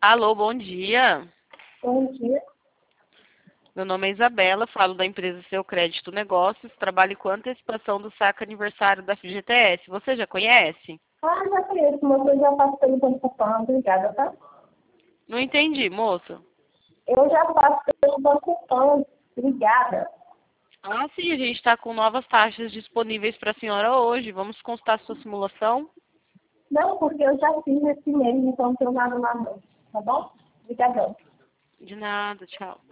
Alô, bom dia. Bom dia. Meu nome é Isabela, falo da empresa Seu Crédito Negócios, trabalho com antecipação do saque aniversário da FGTS. Você já conhece? Já conheço, mas eu já faço pelo Banco Pan, obrigada, tá? Não entendi, moço. Eu já faço pelo Banco Pan, obrigada. Ah, sim, a gente está com novas taxas disponíveis para a senhora hoje. Vamos constar sua simulação? Não, porque eu já fiz esse mês, então não tenho nada na mão, tá bom? Obrigadão. De nada, tchau.